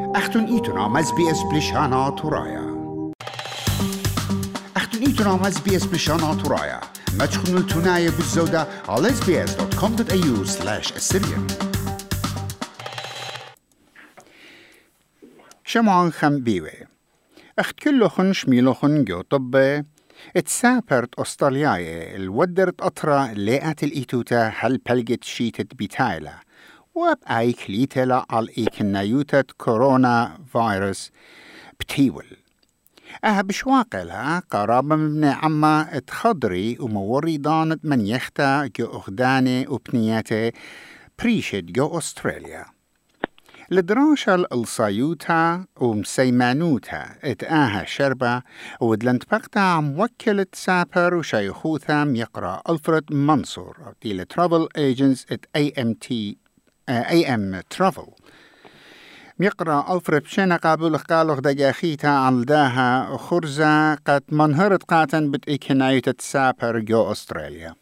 أختن إيتنا مز بي اس بلشانا ترايا أختن إيتنا مز بي اس بلشانا ترايا ما تشخنوا التناية بالزودة على sbs.com.au/Assyrian. شمعان خمبيوي أخت كلخن شميلخن جو طبي اتسابرت أسترالياي الودرت أطرا ليئات الإيتوتا هل بلغت شيتت بيتايلا وبأي كليتلا على إيكنايوتة كورونا فيروس بتيول بشواقلها قرابة من عما اتخضري وموري دانت من يختا جو أخداني وبنياتي بريشد جو أستراليا لدراشة الصيوتا ومسيمانوتا اتآها شربة ودلنت بقتا عم وكلة سابر وشيخوثا يقرأ ألفرد منصور دي ترافل ايجنز ات AM ترافل يقرأ ألفرد بشينا قابل قالوغ دقاخيتا عن داها خرزة قد منهرت قاتن بتإكنايوتا سابر جو أستراليا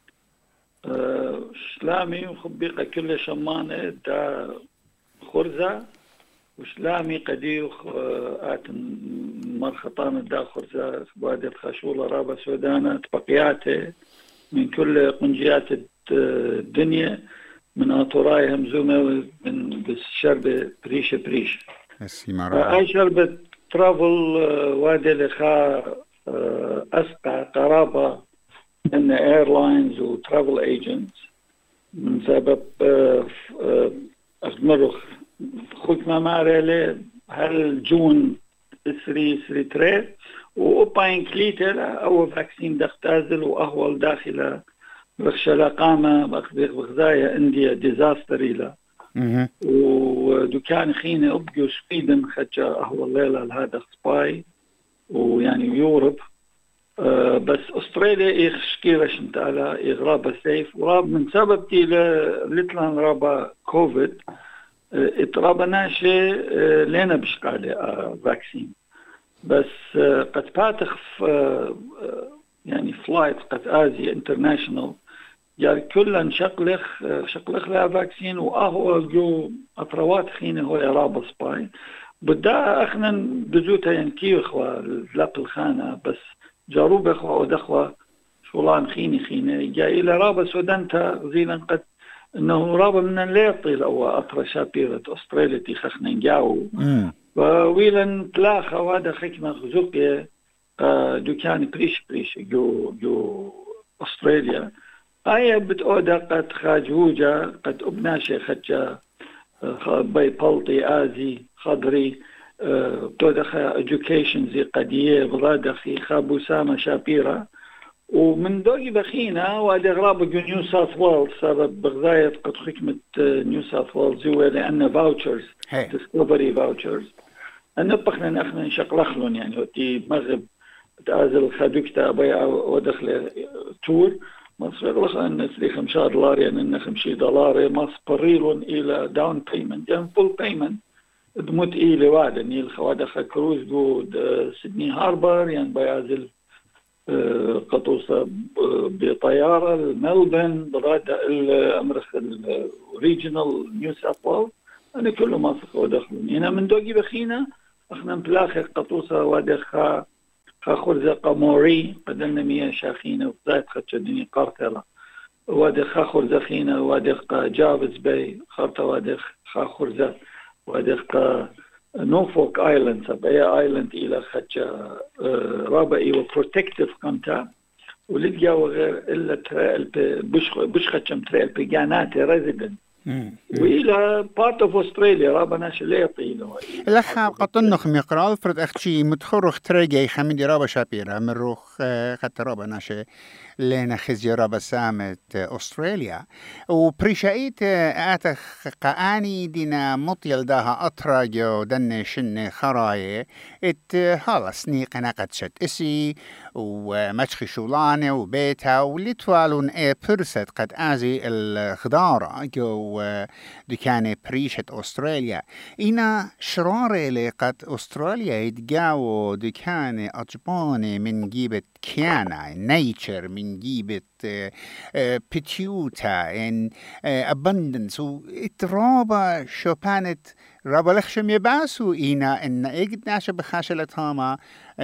شلامي وخبيقة كل شمانة دا خرزة وشلامي قديوخ آتن مرخطان دا خرزة بادة خشولة رابة سودانة تبقياته من كل قنجيات الدنيا من أطراي همزومة من بالشربة بريشة أي شربة ترافل وادي لخا أسقع قرابة من ايرلاينز وترافل ايجنتس من سبب أخدمرخ خود ما ماريلي هل جون 3 وأوباين كليتر أو فاكسين دختازل وأهول داخل بخشلا قامة بخزايا انديا ديزاستري لا ودكان خينة أبقوا سويدن خجا أهول الليلة لهذا سباي ويعني يوروب بس أستراليا إخشكيرش متعلا إغرابة سيف وراب من سبب تي لتلان رابا كوفيد اترابا ناشي لينا بشقالي فاكسين بس قد باتخ يعني فلايت قد آزي انترناشنال يعني كلن شقلخ لها فاكسين وأهو جو أطروات خينة هو رابا سباي بدا أخنا بزوتا ينكيو إخوة لاب الخانة بس جاروب إخوة ودخوة شولان خيني جاء إلى رابا سودانتا زيلا قد إنه رابا من لا يطيل أو أطرى شابيرة أستراليا تيخخنا نجاو وويلا تلاخا وهذا خكمة خزوقيا دكان بريش جو أستراليا آية بتقودا قد خاجوجا قد أبناشي خجا باي بلطي آزي خضري تودخا education زي قديه بغادخي خابو سامة شابيرا ومن دوغي بخينا وادي غرابة جو نيو ساوث ويلز سبب بغذاية قد خكمة نيو ساوث ويلز زوى لأن فاوتشرز ديسكوفري فاوتشرز أنا بخنا نأخنا نشقلخلون يعني وتي مغرب تازل خادوكتا بيع ودخل تور مصر لخ أن $5 يعني أن $5 مصبريلون إلى داون بيمنت يعني فول بيمنت دموت إلى وادا نيل خوادخ كروز جود سيدني هاربر يعني بيازل قطوسة بطيارة الملبن برادة الأمريكا الريجنال نيو ساوث ويلز أنا كله ما خوادخلون هنا من دوجي بخينا احنا بلاخي قطوسة وادخ خرزة قموري قدلنا مياه شاخينة وزايد خدش الدنيا قارتلا وادخ خرزة خينة وادخ جافز باي خارطة وادخ خرزة وادخ نوفوك ايلاند سبايا ايلاند الى خدش رابعي وبروتكتيف كونتا ولقيا وغير الا تريل بش خدشم تريل بيجاناتي ريزيدنت وإلى part of Australia رابا ناش اللي يطيله لخا قطنخ ميقرال فرد أختشي متخرخ تريجي خميدي رابا شابيرا من روخ خط رابا ناش لنا خزي رابا سامت أستراليا وبريشايت آتخ قاني دينا مطيل داها أطراجو دن شن خراي ات هالا سنيق ناقد شت اسي ومشخي شولانة وبيتها واللي توالون برست قد آزي الخضارة جو دكانة بريشة أستراليا إنا شرارة لقد أستراليا يتقاو دكانة أجبانة من جيبة كيانا نيتشر من جيبة بتيوتا إن abundance وإترابا شوبانت رابا لخشم يباسو إينا إن إيجد ناشا بخاشلة هاما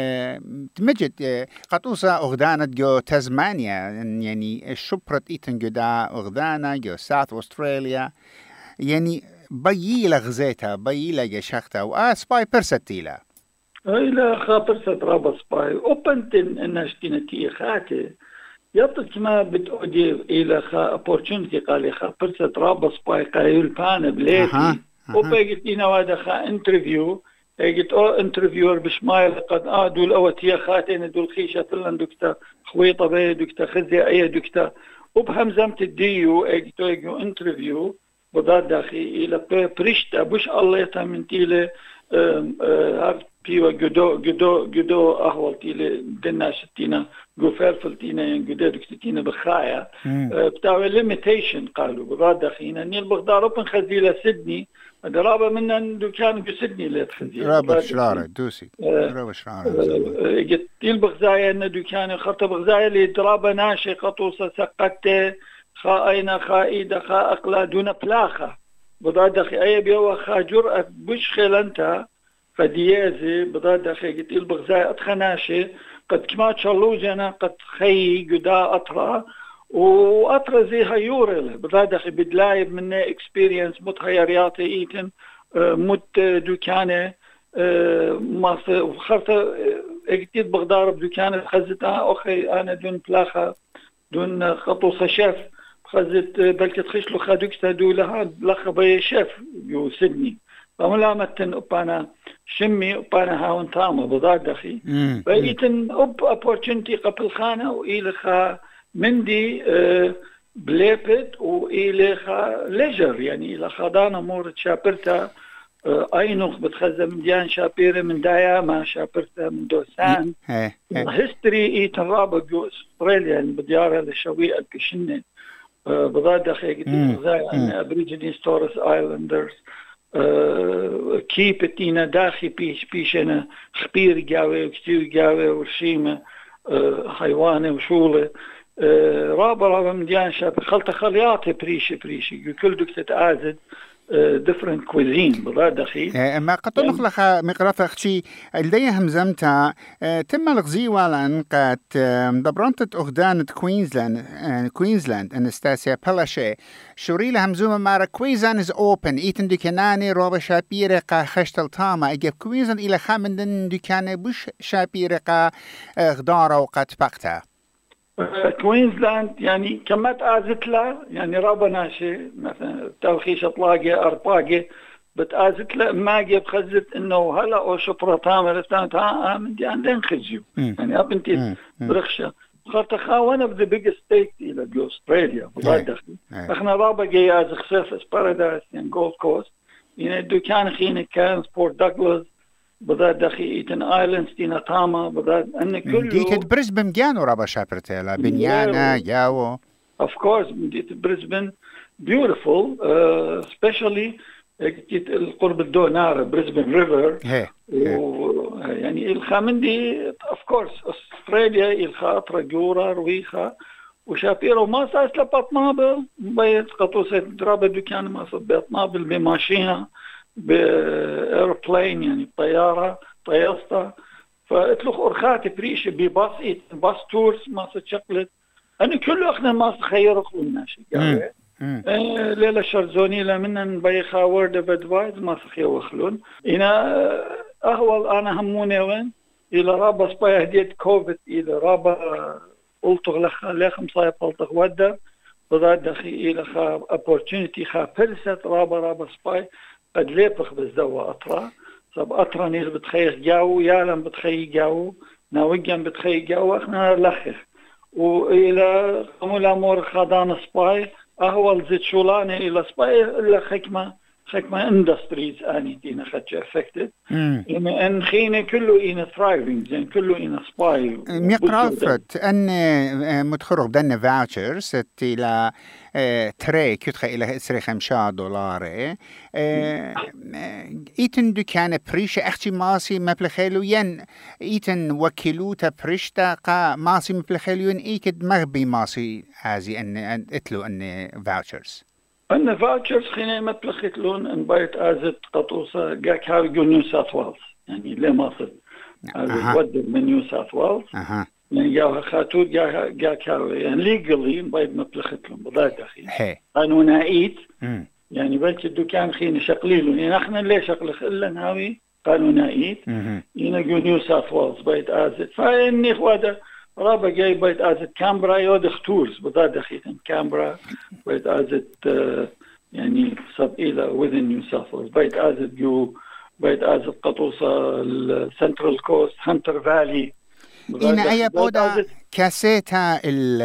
تمجد قطوسا أغدانت جو تزمانيا يعني الشبرت إيتن جدا أغدانا جو ساوث أستراليا يعني بييلا غزيتا بييلا جشختا وآسباي برستيلا إلى خابرسة رابا سباي أوبنتن إنشتينتي خاتي يطلق ما بتأدي إلى opportunity قال خابرسة رابا سباي قايل بان بليتي وبيجتينا وادا خا انترفيو اجت انترفيور بشمايل قد دول اوتيا خاتين دول خيشة تلن دكتا خويطة بي دكتا خزي اي دكتا وبهمزمت الديو اجتو انترفيو بضاد داخي الى بريشتا بوش الله يتامنتيلي بيوا جدو أهولتي دنا شتينا جوفرفلتينا ين جدو دكتينا بخايا بتاع limitation قالوا بغاد دخينا نيل بغداد ربن خزيلة سيدني درابة منا دكان بسيدني لا تخزي رابع شرارة دوسي رابع شرارة جت نيل بغزايا إن دكان خط بغزايا اللي درابة ناشي قطوسة سقطة خائنة خائدة خاقلة دون بلاخة بغداد دخي أي بيوا خاجر بش خلنتا فديازي بضاد أخي قلت البغزاء أتخناشي قد كما تشالوجنا قد خي قدا أطرا وأطرا زي هيورل بضاد أخي بدلايب مني اكسبيرينس متخيرياتي إيتن مت دوكانة ما خرطة قلت بغدار دوكانة خزتها أخي أنا دون بلاخة دون خطوصة شيف خزت بلك تخش له خادوكستا دولها بلاخة بي شيف يو سيدني فملامتن أبانا شمي أبانا هاون تاما بضاد أخي بقيتن opportunity قبل خانة وإلخا مندي بليبت وإلخا ليجر يعني إلخا دانا مورد شابرتا أينوخ بتخزى من ديان شابيرة من دايا ما شابرتا من دوسان هيستوري إيتن رابط جو أستراليا بديارة لشوية الكشنة بضاد أخي قلت أن أبريجينيز تورس آيلاندرز كيبتينا داخي بيش أنا خبير جاوي وكتير جاوي ورشيمة حيوانة وشولة رابا مديان شاب خلطة خلياتي بريشي كل دك تتعازد different cuisine بضاد أخي ما قد نخلق مقرافة أختي اللي همزمتها تم الغزيوة لأن قد دبرانت أغدانة كوينزلاند أنستاسيا بلاشي شوري لهمزومة مارا كوينزلاند is open إيتن دكاناني روبا شابيري قا خشتل تاما إجاب كوينزلاند إلى خامندن دكاني بوش شابيري قا غدارة وقد بقتا كوينزلاند يعني كما تآزت له يعني رابا ناشي مثلا توخيش اطلاقي ارطاقي بتآزت له ما جيب خزت انه هلا او شفرة تامر ها من دي عندين خزيو يعني ابنتي برخشة خاطر one of the biggest states الى استراليا بضاد دخل احنا رابا جاي از خسيفس بارادايس يعني جولد كوست يعني الدكان خيني كان سبورت دوغلاس بضاد دخي إيتن آيلاندز دينا تاما بضاد أن كله ديت بريسبن جانو رابا شابرتيلا بنيانا ياو of course ديت بريسبن beautiful especially ديت القرب الدونار بريسبن ريفر يعني الخامندي of course أستراليا الخاطرة جورا رويخا وشابيرو ما ساس لبطنابل بيت قطوسة درابة دكان ما صد بطنابل بماشينا بإيربلين يعني طيارة طياستا فاتلخ أرخاتي بريشة بباص باص تورس ما شقلت أنا كله أخنا ما خير أخلنا شيء ليلة شرزوني لمنا بيخا وورد اوف ادفايز ما خير أخلون هنا أهول أنا هموني وين إلى رابا سباي هديت كوفيد إلى رابا قلت لخم صايب قلت ودا بضاد دخي إلى خا opportunity خا فرصة رابا سباي قد ليبخ بالزوا أطرا صب أطرا نيل بتخيخ جاو يالم بتخيخ جاو ناوجن بتخيخ جاو احنا لخخ وإلى قمولا مور خادان سباي أهول زيت شولاني إلى سباي إلا خكمة خك ما اندستريز اني تينا خدش افكتد يعني ان خينا كله إنا ثرايفنج زين كله إنا سباي ميقرافت ان متخرج بدنا فاوتشرز الى تري كتخ الى اسري $5 ايتن دكان بريش اختي ماسي مبلخيلو ين ايتن وكيلوتا بريشتا قا ماسي مبلخيلو ين ايكد مغبي ماسي هذه ان اتلو ان فاوتشرز أنا فاوتشرز خينا مبلغت لون ان بايت ازت قطوسة جاك هاو جو نيو ساوث ويلز يعني ليه ماصر ازت ودر من نيو ساوث ويلز يعني جاها خاتوت جاك هاو يعني ليجلي بايت مبلغت لون بضايق أخي قانونائيت يعني بلك الدكان خينا شقليلون يعني احنا ليه شقلخ إلا نهاوي قانونائيت ينا جو نيو ساوث ويلز بايت ازت فإني خواده رابع جاي بيت ازت كامبرا يودخ تولز بضاد اخيتن كامبرا بيت ازت يعني صب الى within New South Wales بيت ازت بيت ازت قطوسة السنترال كوست هانتر فالي إنا أي بودا كاسيتا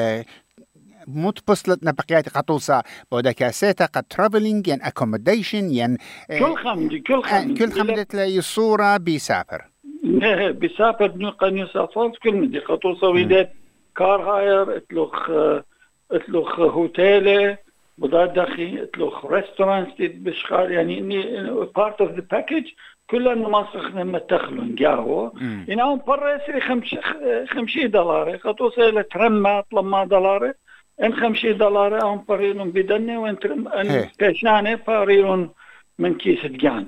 متبصلت نبقيات قطوسة بودا كاسيتا قد ترافلينج ين اكوموديشن ين كل خمدة لي صورة بيسافر بسافر نيو ساوث ويلز كل مدي قطوسة ويدات كار هاير اتلوخ هوتيل بضاد دخي اتلوخ ريستورانت بشخار يعني اني بارت اوف ذا باكج كلها نماسخ لما تخلون جاهو يناهم برا يسري $50 قطوسة الى ترمى $3 ان $50 هم بريلون بدني وان ترم ان كاشاني بريلون من كيس الجانو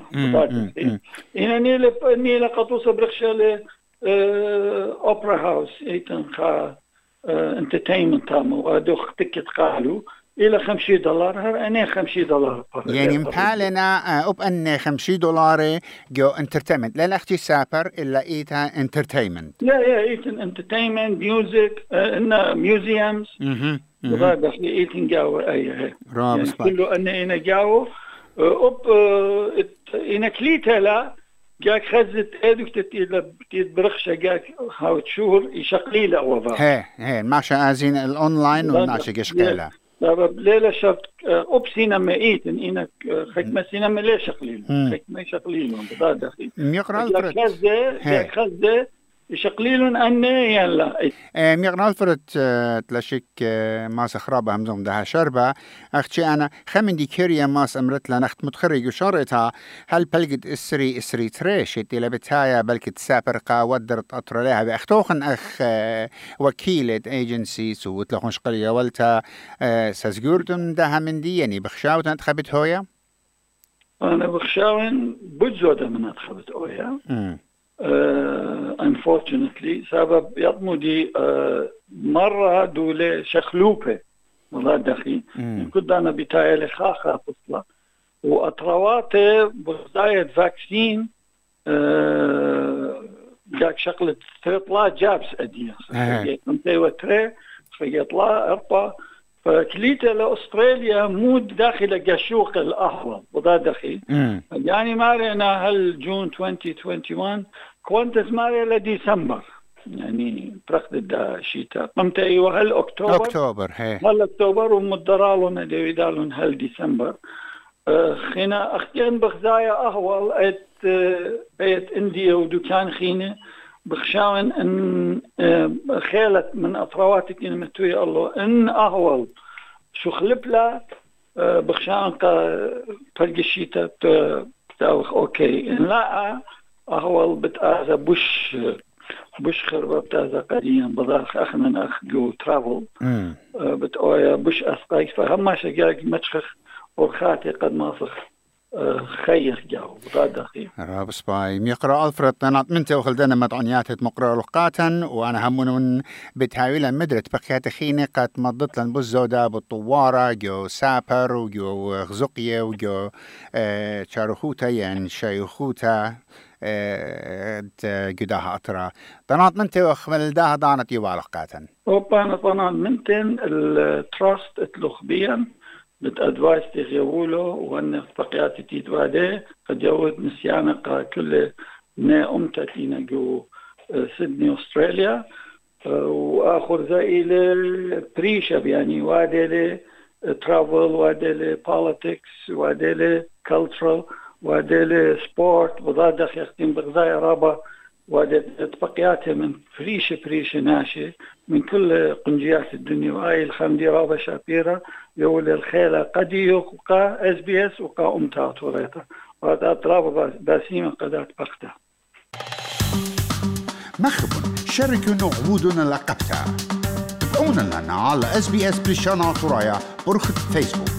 إنني لقطوسة برخشة أوبرا هاوس إيتن خا انترتينمنت تامو وادوخ تكت قالوا إلى $50 هر أنا $50 يعني مبالنا أب أن $50 جو انترتينمنت لا اختي سافر إلا إيتها انترتينمنت لا إيتن انترتينمنت ميوزك إن ميوزيومز وهذا إيتن جاو أي يعني كله أنا جاو إن كليتها لا جاك خزت هذوك تتبرخش جاك هاوت شهور يشقليله وضع هي ماشا أزين الأونلاين وماشا يشقليله طب ليلة شفت أبسينا ما إيتن إنك خدمة سينما ليش شقليله خدمة يشقليلهم بضاد أخي جاك خزة يشقليلون أني يلا ميغنال فرت تلاشيك ماس خرابة همزوم ده شربة أختي أنا خمن دي كيريا ماس أمرت لنا أخت متخرج وشارتها هل بلقت إسري تريش إلى بتايا بلك تسافر قا ودرت أطر لها بأختوخن أخ وكيلة ايجنسي سوت لخون شقلية والتا سازجورتم ده من دي يعني بخشاوت أنتخبت هويا أنا بخشاون بجودة من أنتخبت هويا unfortunately سبب يضمدي مرة دولة شخلوبة والله دخي كنت أنا بتاعي خاخة فصلة وأطرواتي بزايد فاكسين جاك شغلة تطلع جابس أدية كنت وتري فيطلع أربع فكليته لأستراليا مو داخل قشوق الأحوال وضع دخي يعني مارينا هل جون 2021 كنت ماري لديسمبر يعني ترقد دا شيتا قمت أيوة هل أكتوبر هل أكتوبر ومدرالون ديدالون هل ديسمبر خينا أختين بخزايا أهوال أيت إنديا ودكان خينا بخشاون ان خيلت من اطرواتك ان متوي الله ان اهول شو خلبلا بخشاون تلقى الشيطة بتاوخ اوكي ان لا اهول بتاذى بش خربة بتاذى قديم بضاخ اخنا اخ جو ترافل بتقويا بش اسقايك فهم شقاق متشخ ورخاتي قد ماسخ خير جو بغاد أخي راب سباي ميقرأ ألفرد نات منته وخلدنا مدعنيات مقرأ لقاتن وأنا همون بتهاويلا مدرت بقيات خيني قد مضت لن بزودة بالطوارة جو سابر وجو غزقية وجو شارخوتا يعني شايخوتا جداها أطرا طنات منته وخمل داها دانت يوالقاتن وبانا طنات منتن التراست اتلوخ بيان بتأدوايس تغيولو وأن بقيات تيتوادي قد يود نسيانا كل نا أمتتينا جو سيدني أستراليا وآخر زائل بريشة يعني وادي travel وادي politics وادي cultural وادي sport وضادخ يختم بغذاء رابا وادي اتبقياته من فريشة ناشي من كل قنجيات الدنيا وآي الخمدي رابا شابيرا يولي الخيلة قدي وقا SBS وقا أمتات وريتا وهذا أطرابا باسيمة قدات بخته مخب شاركوا عبودنا لقبتا تابعونا لنا على SBS بلشانات ورايا برخة فيسبوك